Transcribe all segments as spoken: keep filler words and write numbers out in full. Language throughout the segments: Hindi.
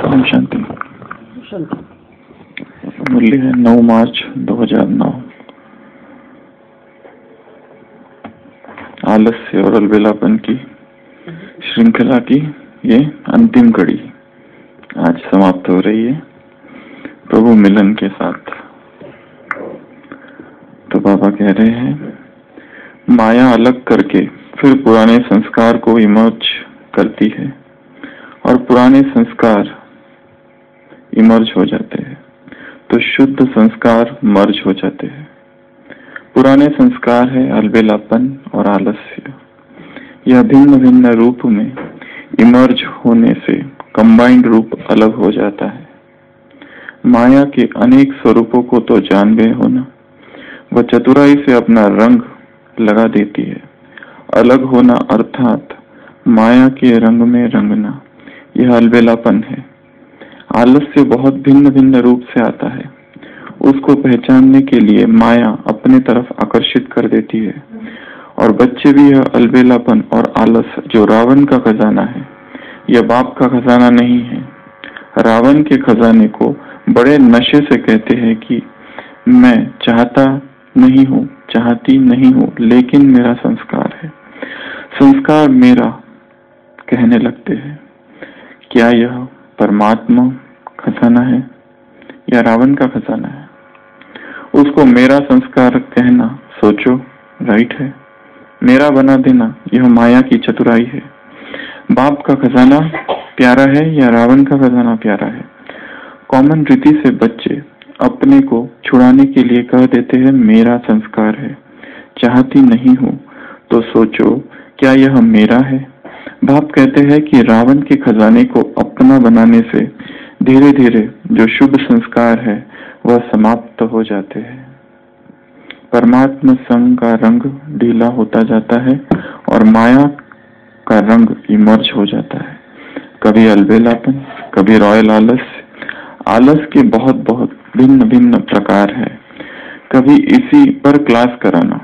ओम शांति। मूल्य है नौ मार्च दो हजार नौ। आलस्य और अलबेलापन की श्रृंखला की ये अंतिम कड़ी आज समाप्त हो रही है प्रभु मिलन के साथ। तो बाबा कह रहे हैं माया अलग करके फिर पुराने संस्कार को इमर्ज करती है और पुराने संस्कार इमर्ज हो जाते हैं तो शुद्ध संस्कार मर्ज हो जाते हैं। पुराने संस्कार है अलबेलापन और आलस्य। यह भिन्न भिन्न रूप में इमर्ज होने से कंबाइंड रूप अलग हो जाता है। माया के अनेक स्वरूपों को तो जान गए हो ना, वह चतुराई से अपना रंग लगा देती है। अलग होना अर्थात माया के रंग में रंगना, यह अलबेलापन है। आलस्य बहुत भिन्न भिन्न रूप से आता है। उसको पहचानने के लिए माया अपने तरफ आकर्षित कर देती है और बच्चे भी यह अलबेलापन और आलस जो रावण का खजाना है, यह बाप का खजाना नहीं है। रावण के खजाने को बड़े नशे से कहते हैं कि मैं चाहता नहीं हूँ, चाहती नहीं हूँ, लेकिन मेरा संस्कार है, संस्कार मेरा कहने लगते हैं। क्या यह परमात्मा खजाना है या रावण का खजाना है? उसको मेरा संस्कार कहना सोचो राइट है। मेरा बना देना यह माया की चतुराई है। बाप का खजाना प्यारा है या रावण का खजाना प्यारा है? कॉमन रीति से बच्चे अपने को छुड़ाने के लिए कह देते हैं मेरा संस्कार है, चाहती नहीं हूँ। तो सोचो क्या यह मेरा है? बाप कहते हैं कि रावण के खजाने को अपना बनाने से धीरे धीरे जो शुभ संस्कार है वह समाप्त हो जाते हैं। परमात्मा संग का रंग ढीला होता जाता है और माया का रंग इमर्ज हो जाता है। कभी अलबेलापन, कभी रॉयल आलस। आलस के बहुत बहुत भिन्न भिन्न प्रकार है। कभी इसी पर क्लास कराना,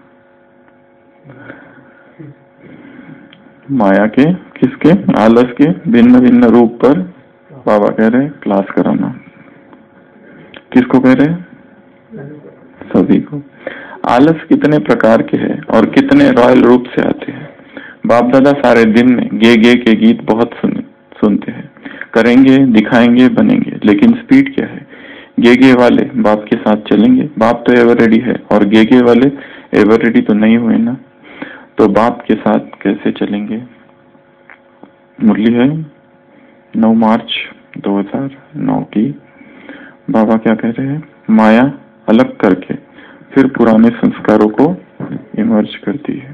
माया के किसके आलस के भिन्न भिन्न रूप पर बाबा कह रहे हैं क्लास कराना। किसको कह रहे हैं? सभी को। आलस कितने प्रकार के हैं और कितने रॉयल रूप से आते हैं। बाप दादा सारे दिन में गे गे के गीत बहुत सुन, सुनते हैं, करेंगे, दिखाएंगे, बनेंगे, लेकिन स्पीड क्या है? गे गे वाले बाप के साथ चलेंगे, बाप तो एवर रेडी है, और गे गे वाले एवर रेडी तो नहीं हुए ना, तो बाप के साथ कैसे चलेंगे? मुरली है नौ मार्च दो हजार नौ की। बाबा क्या कह रहे हैं? माया अलग करके फिर पुराने संस्कारों को इमर्ज करती है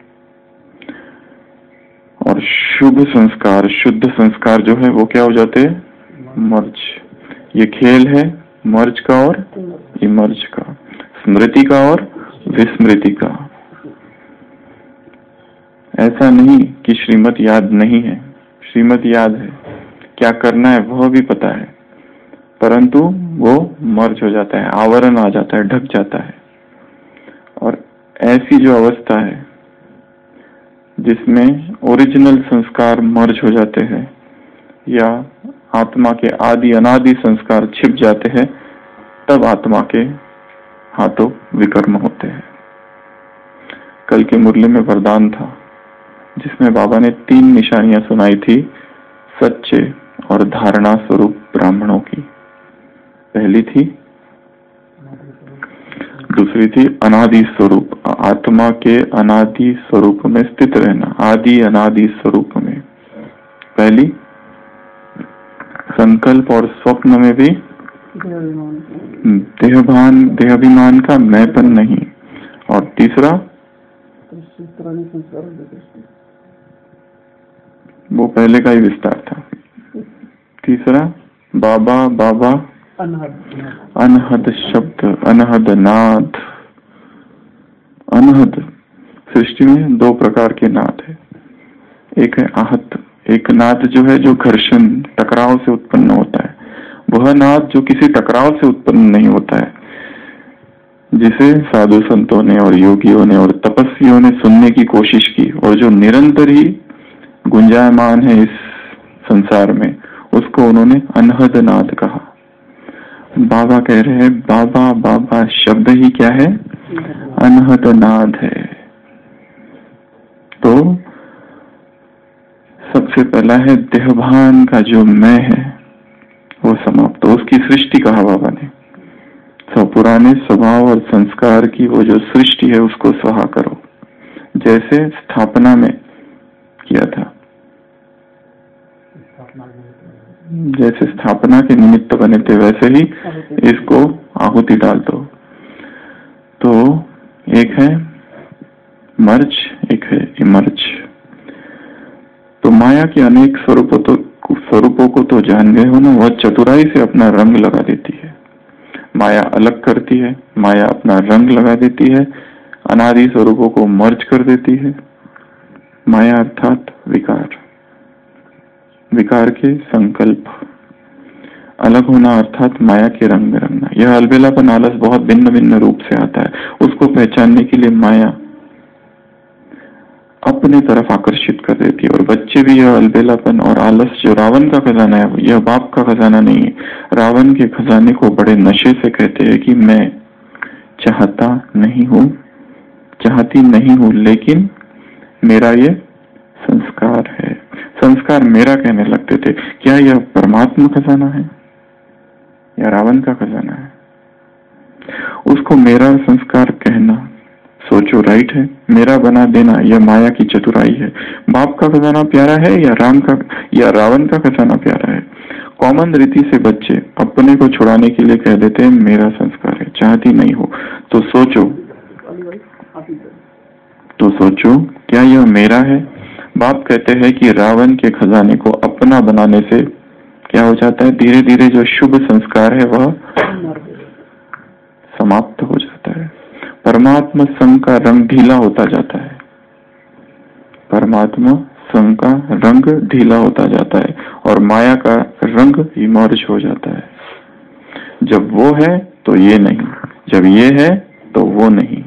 और शुभ संस्कार, शुद्ध संस्कार जो है वो क्या हो जाते हैं? मर्ज। ये खेल है मर्ज का और इमर्ज का, स्मृति का और विस्मृति का। ऐसा नहीं कि श्रीमत याद नहीं है, श्रीमत याद है, क्या करना है वह भी पता है, परंतु वो मर्ज हो जाता है, आवरण आ जाता है, ढक जाता है। और ऐसी जो अवस्था है जिसमें ओरिजिनल संस्कार मर्ज हो जाते हैं या आत्मा के आदि अनादि संस्कार छिप जाते हैं, तब आत्मा के हाथों विकर्म होते हैं। कल के मुरली में वरदान था जिसमें बाबा ने तीन निशानियां सुनाई थी सच्चे और धारणा स्वरूप ब्राह्मणों की। पहली थी, दूसरी थी अनादि स्वरूप, आत्मा के अनादि स्वरूप में स्थित रहना, आदि अनादि स्वरूप में। पहली संकल्प और स्वप्न में भी देहभान, देहाभिमान का मैंपन नहीं। और तीसरा वो पहले का ही विस्तार था। तीसरा बाबा बाबा अनहद शब्द, अनहद नाद। अनहद सृष्टि में दो प्रकार के नाद है। एक है आहत, एक नाद जो है जो घर्षण टकराव से उत्पन्न होता है। वह नाद जो किसी टकराव से उत्पन्न नहीं होता है, जिसे साधु संतों ने और योगियों ने और तपस्वियों ने सुनने की कोशिश की और जो निरंतर ही गुंजायमान है इस संसार में, उसको उन्होंने अनहद नाद कहा। बाबा कह रहे हैं बाबा बाबा शब्द ही क्या है? अनहद नाद है। तो सबसे पहला है देहभान का जो मैं है वो समाप्त, तो उसकी सृष्टि कहा बाबा ने। तो पुराने स्वभाव और संस्कार की वो जो सृष्टि है उसको स्वाहा करो, जैसे स्थापना में किया था। जैसे स्थापना के निमित्त बने थे वैसे ही इसको आहुति डाल दो। तो एक है मर्ज, एक है इमर्ज। तो माया के अनेक स्वरूपों तो स्वरूपों को तो जान गए हो ना। वह चतुराई से अपना रंग लगा देती है। माया अलग करती है, माया अपना रंग लगा देती है, अनादि स्वरूपों को मर्ज कर देती है। माया अर्थात विकार, विकार के संकल्प, अलग होना अर्थात माया के रंग में रंगना। यह अलबेलापन आलस बहुत भिन्न भिन्न रूप से आता है। उसको पहचानने के लिए माया अपने तरफ आकर्षित कर देती है। और बच्चे भी यह अलबेलापन और आलस जो रावण का खजाना है, यह बाप का खजाना नहीं है। रावण के खजाने को बड़े नशे से कहते हैं कि मैं चाहता नहीं हूं, चाहती नहीं हूं, लेकिन मेरा ये संस्कार है। संस्कार मेरा कहने लगते थे। क्या यह परमात्मा खजाना है या रावण का खजाना है? उसको मेरा संस्कार कहना, सोचो, राइट है। मेरा बना देना यह माया की चतुराई है। बाप का खजाना प्यारा है या राम का या रावण का खजाना प्यारा है? कॉमन रीति से बच्चे अपने को छुड़ाने के लिए कह देते हैं मेरा संस्कार है, चाहती नहीं हो। तो सोचो तो सोचो क्या यह मेरा है? बाप कहते हैं कि रावण के खजाने को अपना बनाने से क्या हो जाता है? धीरे धीरे जो शुभ संस्कार है वह समाप्त हो जाता है। परमात्मा संग का रंग ढीला होता जाता है। परमात्मा संग का रंग ढीला होता जाता है और माया का रंग इमर्ज हो जाता है। जब वो है तो ये नहीं, जब ये है तो वो नहीं।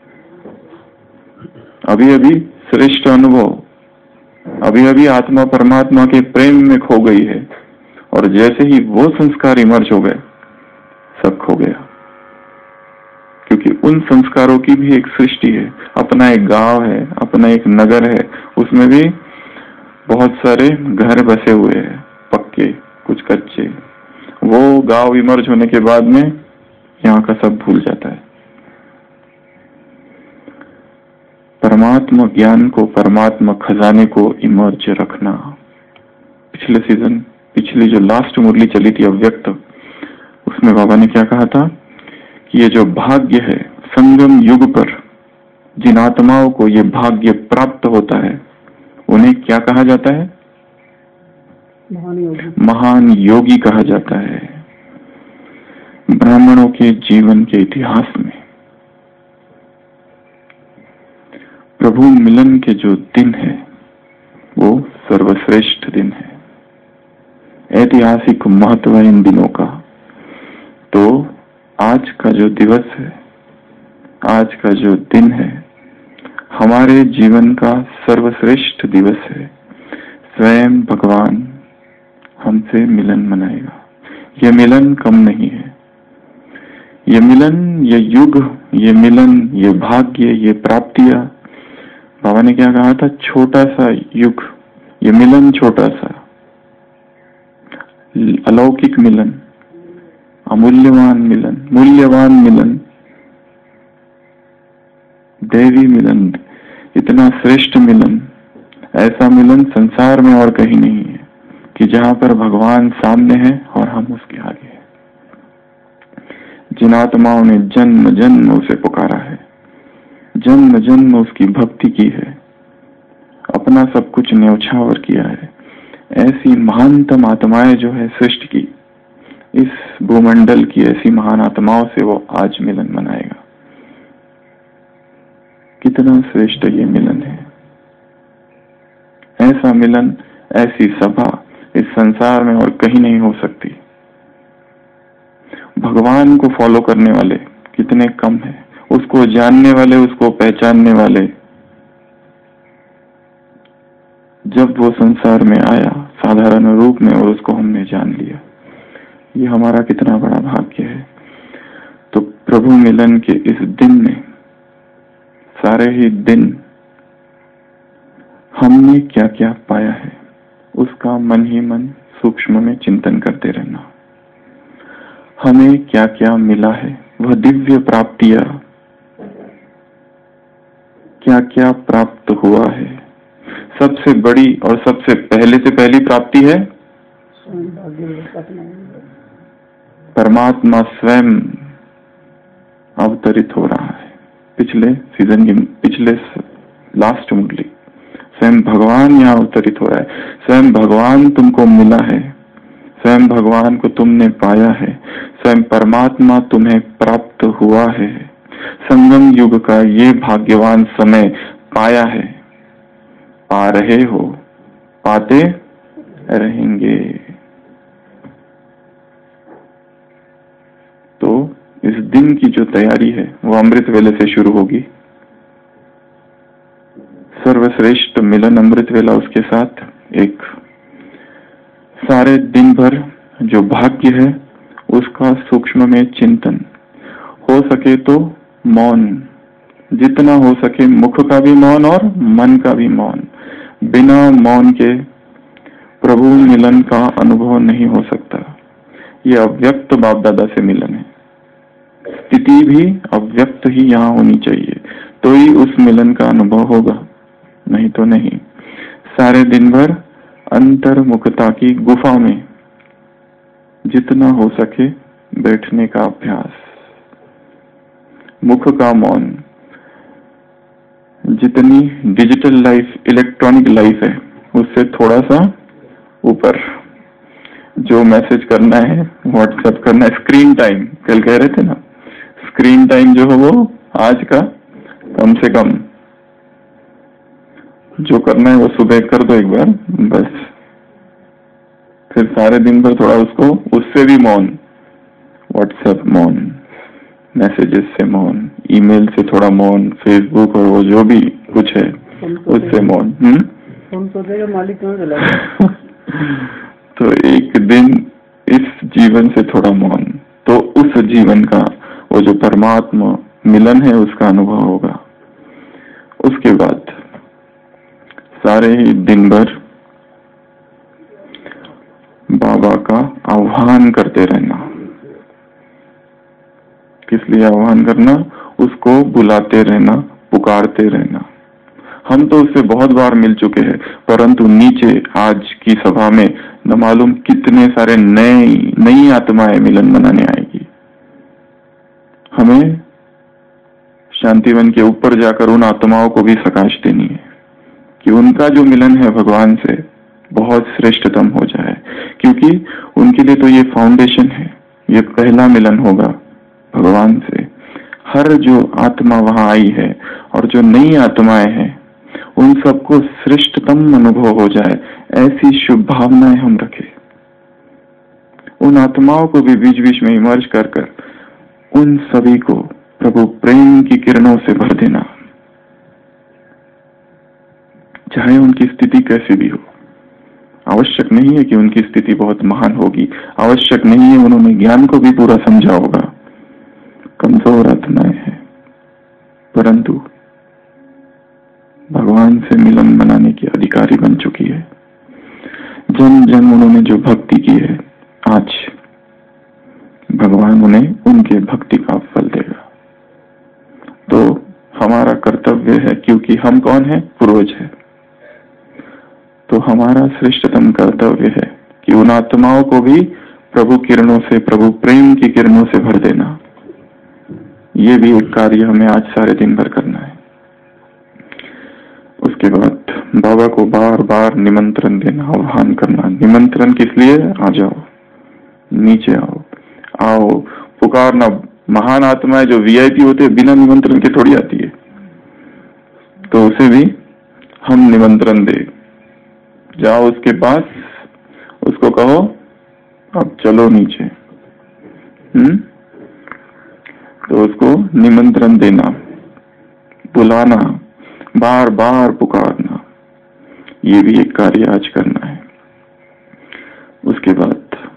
अभी अभी श्रेष्ठ अनुभव, अभी अभी आत्मा परमात्मा के प्रेम में खो गई है और जैसे ही वो संस्कार इमर्ज हो गए सब खो गया। क्योंकि उन संस्कारों की भी एक सृष्टि है, अपना एक गांव है, अपना एक नगर है, उसमें भी बहुत सारे घर बसे हुए हैं, पक्के कुछ कच्चे। वो गांव इमर्ज होने के बाद में यहाँ का सब भूल जाता है। परमात्मा ज्ञान को, परमात्मा खजाने को इमर्ज रखना। पिछले सीजन, पिछली जो लास्ट मुरली चली थी अव्यक्त, उसमें बाबा ने क्या कहा था कि ये जो भाग्य है, संगम युग पर जिन आत्माओं को ये भाग्य प्राप्त होता है उन्हें क्या कहा जाता है? महान योगी, महान योगी कहा जाता है। ब्राह्मणों के जीवन के इतिहास में प्रभु मिलन के जो दिन है वो सर्वश्रेष्ठ दिन है, ऐतिहासिक महत्व है इन दिनों का। तो आज का जो दिवस है, आज का जो दिन है, हमारे जीवन का सर्वश्रेष्ठ दिवस है। स्वयं भगवान हमसे मिलन मनाएगा। यह मिलन कम नहीं है। ये मिलन, ये युग, ये मिलन, ये भाग्य, ये प्राप्तियां, बाबा ने क्या कहा था? छोटा सा युग, ये मिलन छोटा सा, अलौकिक मिलन, अमूल्यवान मिलन, मूल्यवान मिलन, देवी मिलन, इतना श्रेष्ठ मिलन, ऐसा मिलन संसार में और कहीं नहीं है कि जहां पर भगवान सामने है और हम उसके आगे हैं। जिन आत्माओं ने जन्म जन्म उसे पुकारा है, जन्म जन्म उसकी भक्ति की है, अपना सब कुछ न्यौछावर किया है, ऐसी महानतम आत्माएं जो है सृष्टि की, इस भूमंडल की ऐसी महान आत्माओं से वो आज मिलन मनाएगा। कितना श्रेष्ठ ये मिलन है। ऐसा मिलन, ऐसी सभा इस संसार में और कहीं नहीं हो सकती। भगवान को फॉलो करने वाले कितने कम हैं, उसको जानने वाले, उसको पहचानने वाले। जब वो संसार में आया साधारण रूप में और उसको हमने जान लिया। ये हमारा कितना बड़ा भाग्य है। तो प्रभु मिलन के इस दिन में सारे ही दिन हमने क्या क्या पाया है उसका मन ही मन सूक्ष्म में चिंतन करते रहना। हमें क्या क्या मिला है, वह दिव्य प्राप्तियां क्या क्या प्राप्त हुआ है। सबसे बड़ी और सबसे पहले से पहली प्राप्ति है परमात्मा स्वयं अवतरित हो रहा है। पिछले सीजन की पिछले लास्ट मुरली स्वयं भगवान यहाँ अवतरित हो रहा है। स्वयं भगवान तुमको मिला है, स्वयं भगवान को तुमने पाया है, स्वयं परमात्मा तुम्हें प्राप्त हुआ है। संगम युग का ये भाग्यवान समय पाया है, पा रहे हो, पाते रहेंगे। तो इस दिन की जो तैयारी है वो अमृत वेले से शुरू होगी। सर्वश्रेष्ठ मिलन अमृत वेला, उसके साथ एक सारे दिन भर जो भाग्य है उसका सूक्ष्म में चिंतन, हो सके तो मौन, जितना हो सके मुख का भी मौन और मन का भी मौन। बिना मौन के प्रभु मिलन का अनुभव नहीं हो सकता। ये अव्यक्त बाप दादा से मिलन है। स्थिति भी अव्यक्त ही यहाँ होनी चाहिए तो ही उस मिलन का अनुभव होगा, नहीं तो नहीं। सारे दिन भर अंतर्मुखता की गुफा में जितना हो सके बैठने का अभ्यास, मुख का मौन। जितनी डिजिटल लाइफ, इलेक्ट्रॉनिक लाइफ है उससे थोड़ा सा ऊपर जो मैसेज करना है, व्हाट्सएप करना है, स्क्रीन टाइम कल कह रहे थे ना, स्क्रीन टाइम जो है वो आज का कम से कम जो करना है वो सुबह कर दो एक बार बस। फिर सारे दिन भर थोड़ा उसको उससे भी मौन, व्हाट्सएप मौन, मैसेजेस से मौन, ईमेल से थोड़ा मौन, फेसबुक और वो जो भी कुछ है उससे मौन। हम्म मालिक कहाँ चला तो एक दिन इस जीवन से थोड़ा मौन, तो उस जीवन का वो जो परमात्मा मिलन है उसका अनुभव होगा। उसके बाद सारे ही दिन भर बाबा का आह्वान करते रहना। किस लिए आह्वान करना? उसको बुलाते रहना, पुकारते रहना। हम तो उससे बहुत बार मिल चुके हैं, परंतु नीचे आज की सभा में न मालूम कितने सारे नई नई आत्माएं मिलन मनाने आएगी। हमें शांतिवन के ऊपर जाकर उन आत्माओं को भी प्रकाश देनी है कि उनका जो मिलन है भगवान से बहुत श्रेष्ठतम हो जाए, क्योंकि उनके लिए तो ये फाउंडेशन है, ये पहला मिलन होगा भगवान से। हर जो आत्मा वहां आई है और जो नई आत्माएं हैं उन सबको श्रेष्ठतम अनुभव हो जाए, ऐसी शुभ भावनाएं हम रखें। उन आत्माओं को भी बीच बीच में इमर्ज कर कर उन सभी को प्रभु प्रेम की किरणों से भर देना, चाहे उनकी स्थिति कैसी भी हो। आवश्यक नहीं है कि उनकी स्थिति बहुत महान होगी, आवश्यक नहीं है उन्होंने ज्ञान को भी पूरा समझा होगा, कमजोर आत्माएं हैं, परंतु भगवान से मिलन मनाने की अधिकारी बन चुकी है। जन जन उन्होंने जो भक्ति की है, आज भगवान उन्हें उनके भक्ति का फल देगा। तो हमारा कर्तव्य है, क्योंकि हम कौन है? पूर्वज है। तो हमारा श्रेष्ठतम कर्तव्य है कि उन आत्माओं को भी प्रभु किरणों से, प्रभु प्रेम की किरणों से भर देना। ये भी एक कार्य हमें आज सारे दिन भर करना है। उसके बाद बाबा को बार बार निमंत्रण देना, आह्वान करना। निमंत्रण किस लिए? आ जाओ, नीचे आओ, आओ, पुकारना। महान आत्माएं जो वीआईपी होते हैं बिना निमंत्रण के थोड़ी आती है, तो उसे भी हम निमंत्रण दे। जाओ उसके पास, उसको कहो अब चलो नीचे। हम्म तो उसको निमंत्रण देना, बुलाना, बार बार पुकारना, ये भी एक कार्य आज करना है। उसके बाद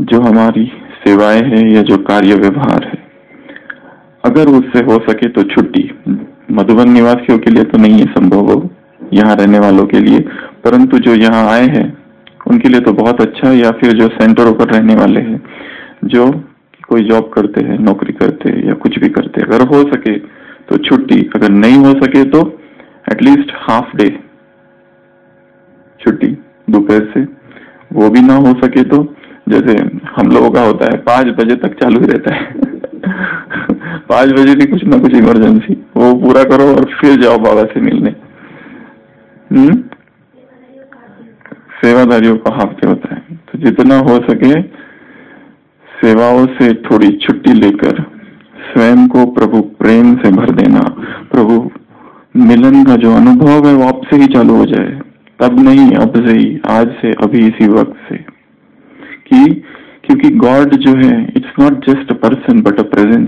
जो हमारी सेवाएं हैं या जो कार्य व्यवहार है, अगर उससे हो सके तो छुट्टी। मधुबन निवासियों के लिए तो नहीं है संभव हो, यहाँ रहने वालों के लिए, परंतु जो यहाँ आए हैं उनके लिए तो बहुत अच्छा। या फिर जो सेंटरों पर रहने वाले हैं, जो कोई जॉब करते हैं, नौकरी करते हैं या कुछ भी करते हैं, अगर हो सके तो छुट्टी। अगर नहीं हो सके तो एटलीस्ट हाफ डे छुट्टी दोपहर से। वो भी ना हो सके तो जैसे हम लोगों का होता है पांच बजे तक चालू ही रहता है पांच बजे भी कुछ ना कुछ इमरजेंसी, वो पूरा करो और फिर जाओ बाबा से मिलने। हम्म सेवादारियों का हाफ डे होता है। तो जितना हो सके सेवाओं से थोड़ी छुट्टी लेकर स्वयं को प्रभु प्रेम से भर देना। प्रभु मिलन का जो अनुभव है वो अब से ही चालू हो जाए, तब नहीं अब से ही, आज से, अभी इसी वक्त से। कि क्योंकि गॉड जो है it's not just a person but a presence.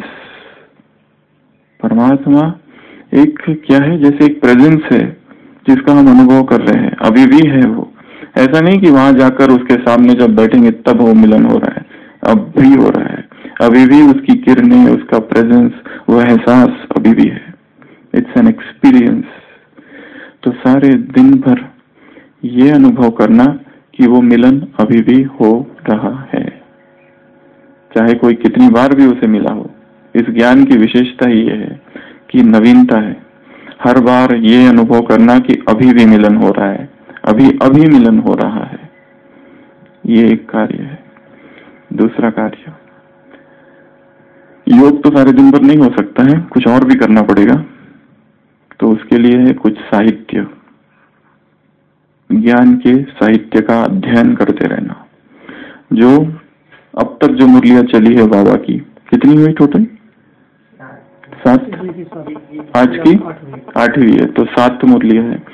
परमात्मा एक क्या है, जैसे एक प्रेजेंस है जिसका हम अनुभव कर रहे हैं, अभी भी है वो। ऐसा नहीं कि वहां जाकर उसके सामने जब बैठेंगे तब वो मिलन हो रहा है, अब भी हो रहा है, अभी भी उसकी किरणें, उसका प्रेजेंस, वो एहसास अभी भी है। It's an experience. तो सारे दिन भर ये अनुभव करना कि वो मिलन अभी भी हो रहा है, चाहे कोई कितनी बार भी उसे मिला हो। इस ज्ञान की विशेषता ही ये है कि नवीनता है। हर बार ये अनुभव करना कि अभी भी मिलन हो रहा है, अभी अभी मिलन हो रहा है। ये एक कार्य है। दूसरा कार्य, योग तो सारे दिन भर नहीं हो सकता है, कुछ और भी करना पड़ेगा। तो उसके लिए है कुछ साहित्य, ज्ञान के साहित्य का अध्ययन करते रहना। जो अब तक जो मुरलियां चली है बाबा की, कितनी हुई टोटल? सात। आज की आठवीं है, तो सात मुरलियां है,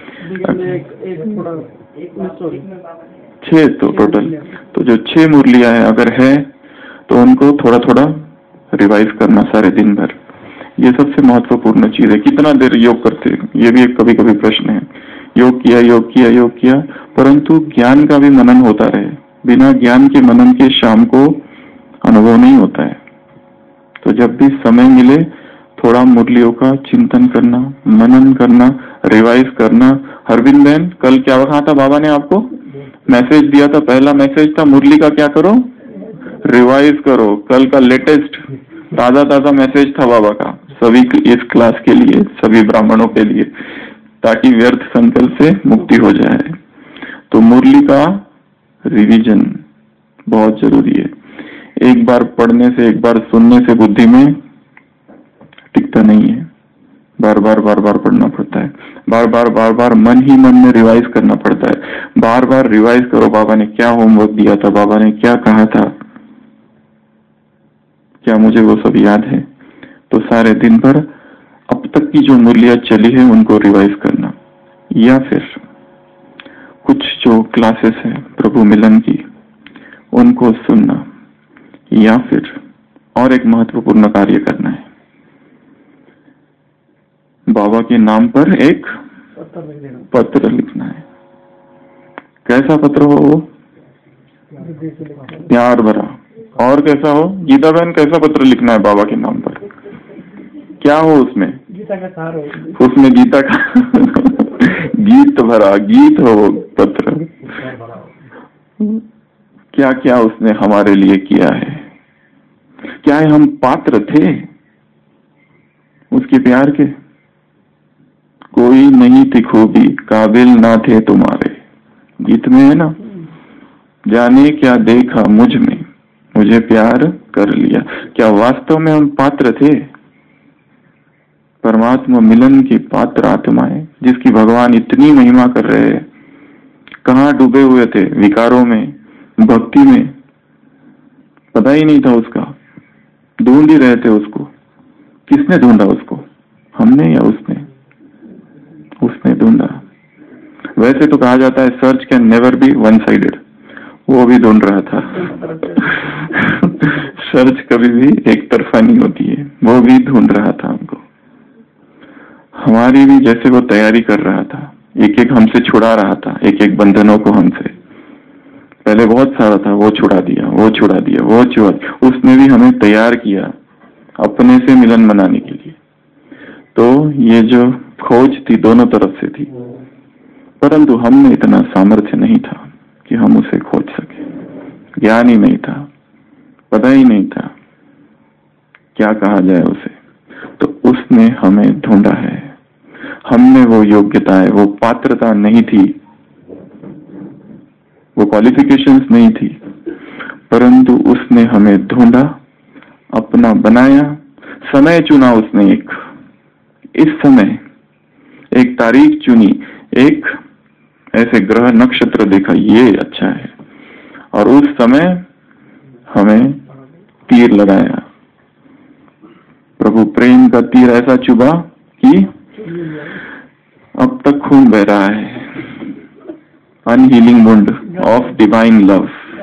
छह तो टोटल। तो जो छह मुरलियां है अगर है तो उनको थोड़ा थोड़ा रिवाइज करना सारे दिन भर। ये सबसे महत्वपूर्ण चीज है। कितना देर योग करते हैं, ये भी एक कभी कभी प्रश्न है। योग किया योग किया योग किया, परंतु ज्ञान का भी मनन होता रहे। बिना ज्ञान के मनन के शाम को अनुभव नहीं होता है। तो जब भी समय मिले थोड़ा मुरलियों का चिंतन करना, मनन करना, रिवाइज करना। हरविंद बहन, कल क्या कहा था बाबा ने आपको? मैसेज दिया था, पहला मैसेज था मुरली का क्या करो, रिवाइज करो। कल का लेटेस्ट ताजा ताजा मैसेज था बाबा का सभी इस क्लास के लिए, सभी ब्राह्मणों के लिए, ताकि व्यर्थ संकल्प से मुक्ति हो जाए। तो मुरली का रिवीजन बहुत जरूरी है। एक बार पढ़ने से, एक बार सुनने से बुद्धि में टिकता नहीं है। बार बार बार बार पढ़ना पड़ता है, बार बार बार बार मन ही मन में रिवाइज करना पड़ता है। बार बार रिवाइज करो, बाबा ने क्या होमवर्क दिया था, बाबा ने क्या कहा था, क्या मुझे वो सब याद है? तो सारे दिन भर अब तक की जो मुरलियां चली है उनको रिवाइज करना, या फिर कुछ जो क्लासेस है प्रभु मिलन की उनको सुनना, या फिर और एक महत्वपूर्ण कार्य करना है, बाबा के नाम पर एक पत्र लिखना है। कैसा पत्र हो वो? प्यार भरा। और कैसा हो? गीता बहन, कैसा पत्र लिखना है बाबा के नाम पर? क्या हो उसमें? गीता का सार हो। उसमें गीता का गीत भरा, गीत हो पत्र। क्या क्या उसने हमारे लिए किया है? क्या है हम पात्र थे उसके प्यार के? कोई नहीं थी खूबी काबिल ना थे तुम्हारे, गीत में है ना। जाने क्या देखा मुझ में, मुझे प्यार कर लिया। क्या वास्तव में हम पात्र थे? परमात्मा मिलन की पात्र आत्माएं जिसकी भगवान इतनी महिमा कर रहे हैं, कहाँ डूबे हुए थे? विकारों में, भक्ति में, पता ही नहीं था उसका, ढूंढ ही रहे थे उसको। किसने ढूंढा उसको? हमने या उसने? उसने ढूंढा। वैसे तो कहा जाता है search can never be one sided, वो भी ढूंढ रहा था सर्च कभी भी एक तरफा नहीं होती है, वो भी ढूंढ रहा था हमको। हमारी भी जैसे वो तैयारी कर रहा था, एक एक हमसे छुड़ा रहा था, एक एक बंधनों को हमसे। पहले बहुत सारा था, वो छुड़ा दिया, वो छुड़ा दिया, वो छुड़ा दिया। उसने भी हमें तैयार किया अपने से मिलन मनाने के लिए। तो ये जो खोज थी दोनों तरफ से थी, परंतु हम में इतना सामर्थ्य नहीं था कि हम उसे खोज सके। ज्ञान ही नहीं था, पता ही नहीं था क्या कहा जाए उसे। तो उसने हमें ढूंढा है। हमने वो योग्यताएं, वो पात्रता नहीं थी, वो क्वालिफिकेशंस नहीं थी, परंतु उसने हमें ढूंढा, अपना बनाया, समय चुना उसने। एक इस समय एक तारीख चुनी, एक ऐसे ग्रह नक्षत्र देखा, ये अच्छा है, और उस समय हमें तीर लगाया। प्रभु प्रेम का तीर ऐसा चुभा कि अब तक खून बह रहा है। Unhealing wound of divine love,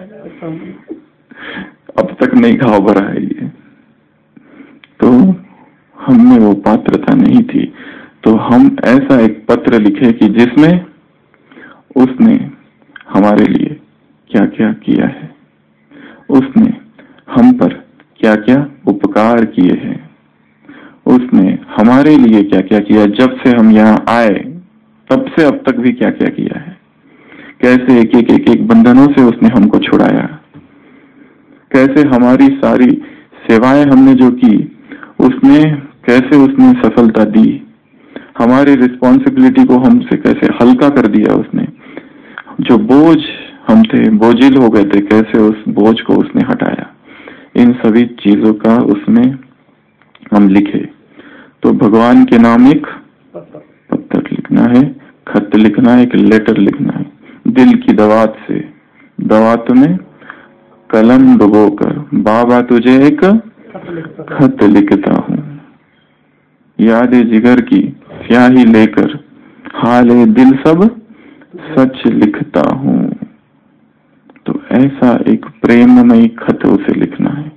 अब तक नहीं घाव भरा है ये। तो हमने वो पात्रता नहीं थी, तो हम ऐसा एक पत्र लिखे कि जिसमें उसने हमारे लिए क्या क्या किया है, उसने हम पर क्या क्या उपकार किए हैं, उसने हमारे लिए क्या क्या किया, जब से हम यहाँ आए तब से अब तक भी क्या क्या किया है, कैसे एक एक एक एक बंधनों से उसने हमको छुड़ाया, कैसे हमारी सारी सेवाएं हमने जो की उसने कैसे उसने सफलता दी, हमारी रिस्पॉन्सिबिलिटी को हमसे कैसे हल्का कर दिया उसने, जो बोझ हम थे, बोझिल हो गए थे, कैसे उस बोझ को उसने हटाया। इन सभी चीजों का उसमें हम लिखे। तो भगवान के नाम एक पत्र लिखना है, खत लिखना है, एक लेटर लिखना है, दिल की दवात से, दवात में कलम डुबो कर, बाबा तुझे एक खत लिखता हूँ, यादें जिगर की स्याही लेकर, हाले दिल सब सच लिखता हूँ। तो ऐसा एक प्रेममयी खत उसे लिखना है।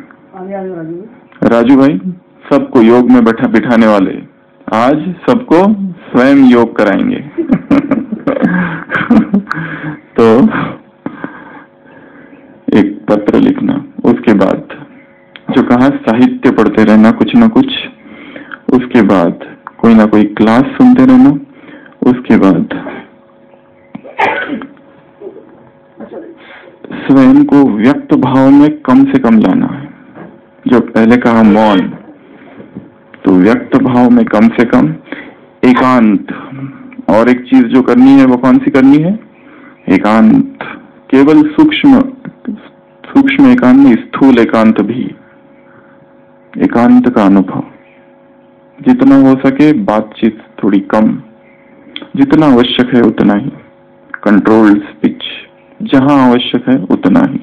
राजू भाई सबको योग में बैठा बिठाने वाले आज सबको स्वयं योग कराएंगे। तो एक पत्र लिखना, उसके बाद जो कहा साहित्य पढ़ते रहना कुछ ना कुछ, उसके बाद कोई ना कोई क्लास सुनते रहना, उसके बाद स्वयं को व्यक्त भाव में कम से कम लाना है। जो पहले कहा मौन, तो व्यक्त भाव में कम से कम एकांत। और एक चीज जो करनी है वो कौन सी करनी है? एकांत। केवल सूक्ष्म सूक्ष्म एकांत नहीं, स्थूल एकांत भी, एकांत का अनुभव। जितना हो सके बातचीत थोड़ी कम, जितना आवश्यक है उतना ही, कंट्रोल्ड स्पीच जहां आवश्यक है उतना ही।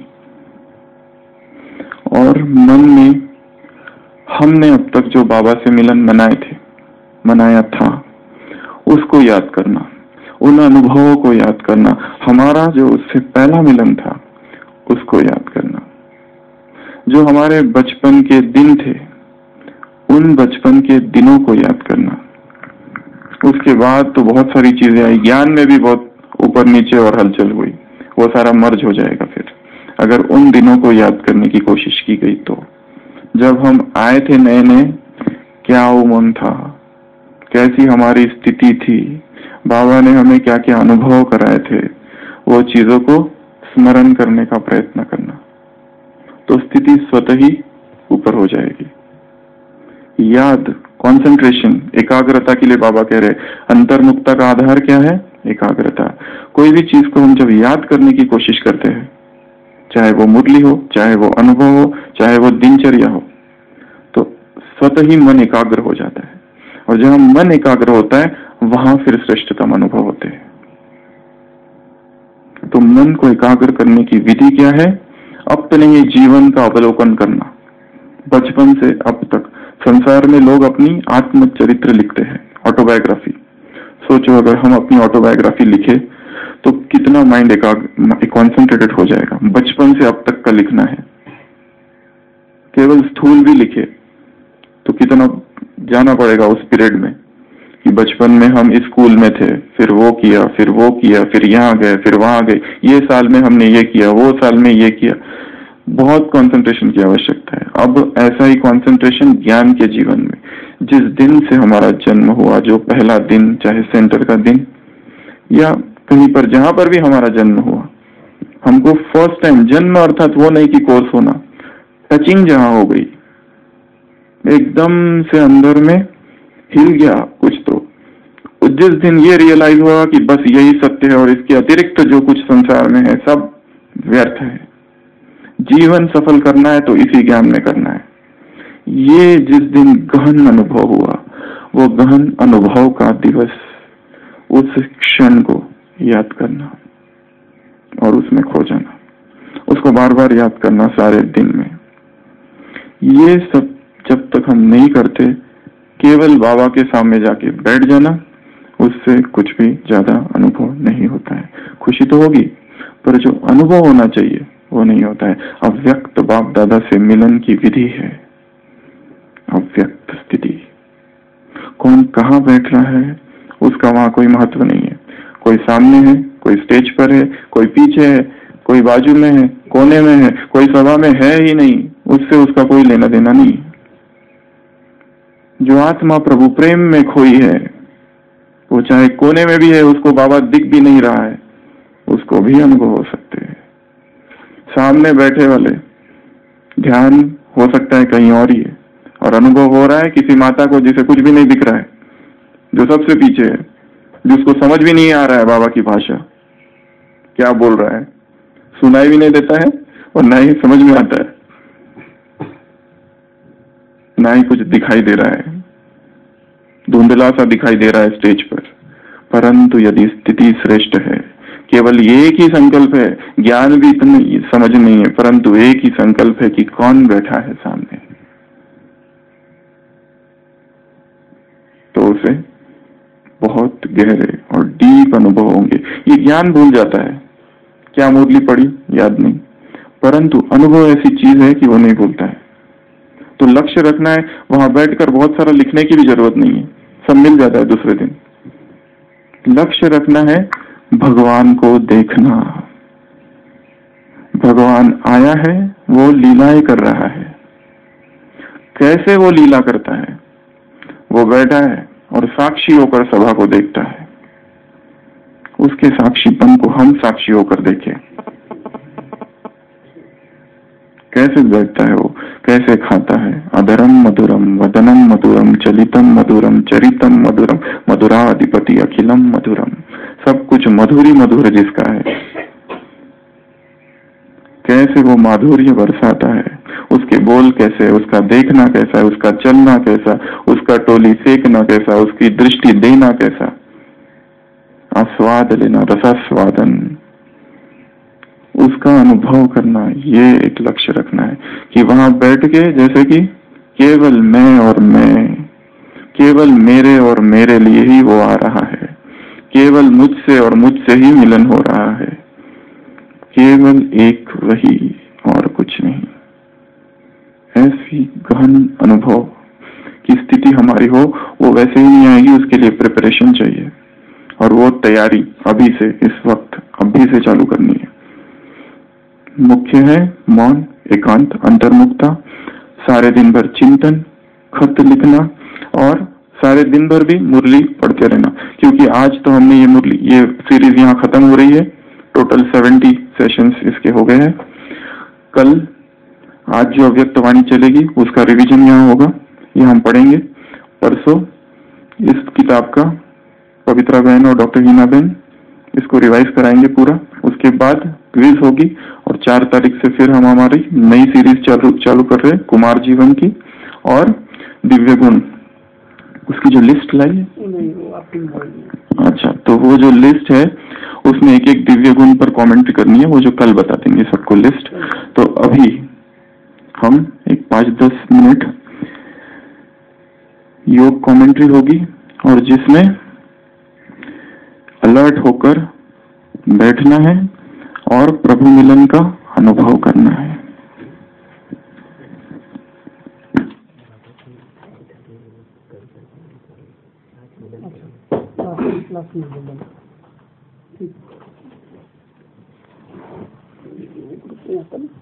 और मन में हमने अब तक जो बाबा से मिलन मनाए थे, मनाया था, उसको याद करना, उन अनुभवों को याद करना, हमारा जो उससे पहला मिलन था उसको याद करना, जो हमारे बचपन के दिन थे उन बचपन के दिनों को याद करना। उसके बाद तो बहुत सारी चीजें आई, ज्ञान में भी बहुत ऊपर नीचे और हलचल हुई, वो सारा मर्ज हो जाएगा फिर अगर उन दिनों को याद करने की कोशिश की गई तो। जब हम आए थे नए नए, क्या उमंग था, कैसी हमारी स्थिति थी, बाबा ने हमें क्या क्या अनुभव कराए थे, वो चीजों को स्मरण करने का प्रयत्न करना, तो स्थिति स्वतः ही ऊपर हो जाएगी। याद, कंसंट्रेशन, एकाग्रता के लिए बाबा कह रहे अंतर्मुक्ता का आधार क्या है? एकाग्रता। कोई भी चीज को हम जब याद करने की कोशिश करते हैं, चाहे वो मुरली हो, चाहे वो अनुभव हो, चाहे वो दिनचर्या हो, तो स्वतः ही मन एकाग्र हो जाता है। और जहां मन एकाग्र होता है वहां फिर श्रेष्ठतम अनुभव होते हैं। तो मन को एकाग्र करने की विधि क्या है? अपने ही जीवन का अवलोकन करना। बचपन से अब तक संसार में लोग अपनी आत्मचरित्र लिखते हैं, ऑटोबायोग्राफी। सोचो अगर हम अपनी ऑटोबायोग्राफी लिखे तो कितना माइंड एकाग्र कॉन्सेंट्रेटेड हो जाएगा। बचपन से अब तक का लिखना है, केवल स्थूल भी लिखे तो कितना जाना पड़ेगा उस पीरियड में, कि बचपन में हम स्कूल में थे, फिर वो किया, फिर वो किया, फिर यहाँ गए, फिर वहां गए, ये साल में हमने ये किया, वो साल में ये किया। बहुत कंसंट्रेशन की आवश्यकता है। अब ऐसा ही कंसंट्रेशन ज्ञान के जीवन में, जिस दिन से हमारा जन्म हुआ, जो पहला दिन, चाहे सेंटर का दिन या कहीं पर जहां पर भी हमारा जन्म हुआ, हमको फर्स्ट टाइम जन्म अर्थात वो नहीं कि कोर्स होना, टचिंग जहां हो गई, एकदम से अंदर में हिल गया कुछ, तो जिस दिन ये रियलाइज हुआ कि बस यही सत्य है और इसके अतिरिक्त जो कुछ संसार में है सब व्यर्थ है, जीवन सफल करना है तो इसी ज्ञान में करना है, ये जिस दिन गहन अनुभव हुआ, वो गहन अनुभव का दिवस, उस क्षण को याद करना और उसमें खो जाना, उसको बार बार याद करना सारे दिन में। ये सब जब तक हम नहीं करते, केवल बाबा के सामने जाके बैठ जाना, उससे कुछ भी ज्यादा अनुभव नहीं होता है। खुशी तो होगी, पर जो अनुभव होना चाहिए वो नहीं होता है। अव्यक्त बाप दादा से मिलन की विधि है अव्यक्त स्थिति। कौन कहाँ बैठ रहा है उसका वहां कोई महत्व नहीं है। कोई सामने है, कोई स्टेज पर है, कोई पीछे है, कोई बाजू में है, कोने में है, कोई सभा में है ही नहीं, उससे उसका कोई लेना देना नहीं। जो आत्मा प्रभु प्रेम में खोई है, वो चाहे कोने में भी है, उसको बाबा दिख भी नहीं रहा है, उसको भी अनुभव हो सकते हैं। सामने बैठे वाले ध्यान हो सकता है कहीं और ही है, और अनुभव हो रहा है किसी माता को जिसे कुछ भी नहीं दिख रहा है, जो सबसे पीछे है, जिसको समझ भी नहीं आ रहा है बाबा की भाषा क्या बोल रहा है, सुनाई भी नहीं देता है और ना ही समझ में आता है, ना ही कुछ दिखाई दे रहा है, धुंधला सा दिखाई दे रहा है स्टेज पर। परंतु यदि स्थिति श्रेष्ठ है, केवल एक ही संकल्प है, ज्ञान भी इतनी समझ नहीं है, परंतु एक ही संकल्प है कि कौन बैठा है सामने, तो उसे बहुत गहरे और डीप अनुभव होंगे। ये ज्ञान भूल जाता है, क्या मुरली पड़ी याद नहीं, परंतु अनुभव ऐसी चीज है कि वो नहीं भूलता है। तो लक्ष्य रखना है, वहां बैठकर बहुत सारा लिखने की भी जरूरत नहीं है, सब मिल जाता है दूसरे दिन। लक्ष्य रखना है भगवान को देखना। भगवान आया है, वो लीलाएं कर रहा है। कैसे वो लीला करता है? वो बैठा है और साक्षी होकर सभा को देखता है। उसके साक्षीपन को हम साक्षी होकर देखें। कैसे बैठता है वो, कैसे खाता है? अधरम मधुरम वदनम मधुरम चलितम मधुरम चरितम मधुरम मधुराधिपति अखिलम मधुरम। सब कुछ मधुरी मधुर जिसका है, कैसे वो माधुर्य बरसाता है। उसके बोल कैसे, उसका देखना कैसा है, उसका चलना कैसा, उसका टोली सेकना कैसा, उसकी दृष्टि देना कैसा, आस्वाद लेना, रसास्वादन, उसका अनुभव करना। ये एक लक्ष्य रखना है कि वहां बैठ के जैसे कि केवल मैं और मैं, केवल मेरे और मेरे लिए ही वो आ रहा है, केवल मुझसे और मुझसे ही मिलन हो रहा है, केवल एक वही और कुछ नहीं। ऐसी गहन अनुभव की स्थिति हमारी हो, वो वैसे ही नहीं आएगी, उसके लिए प्रिपरेशन चाहिए, और वो तैयारी अभी से, इस वक्त अभी से चालू करनी है। मुख्य है मौन, एकांत, अंतर्मुखता, सारे दिन भर चिंतन, खत लिखना, और सारे दिन भर भी मुरली पढ़ते रहना। क्योंकि आज तो हमने ये मुरली, ये सीरीज यहाँ खत्म हो रही है, टोटल सेवेंटी सेशंस इसके हो गए हैं। कल आज जो अव्यक्त वाणी चलेगी उसका रिवीजन यहाँ होगा, ये हम पढ़ेंगे। परसों इस किताब का पवित्रा बहन और डॉक्टर हीना बहन इसको रिवाइज कराएंगे पूरा। उसके बाद क्विज होगी, और चार तारीख से फिर हम हमारी नई सीरीज चालू चालू कर रहे हैं कुमार जीवन की और दिव्य गुण। उसकी जो लिस्ट लाई है, अच्छा, तो वो जो लिस्ट है उसमें एक एक दिव्य गुण पर कमेंट करनी है, वो जो कल बता देंगे सबको लिस्ट। तो अभी हम एक पांच दस मिनट योग कमेंट्री होगी, और जिसमें अलर्ट होकर बैठना है और प्रभु मिलन का अनुभव करना है। होता ना।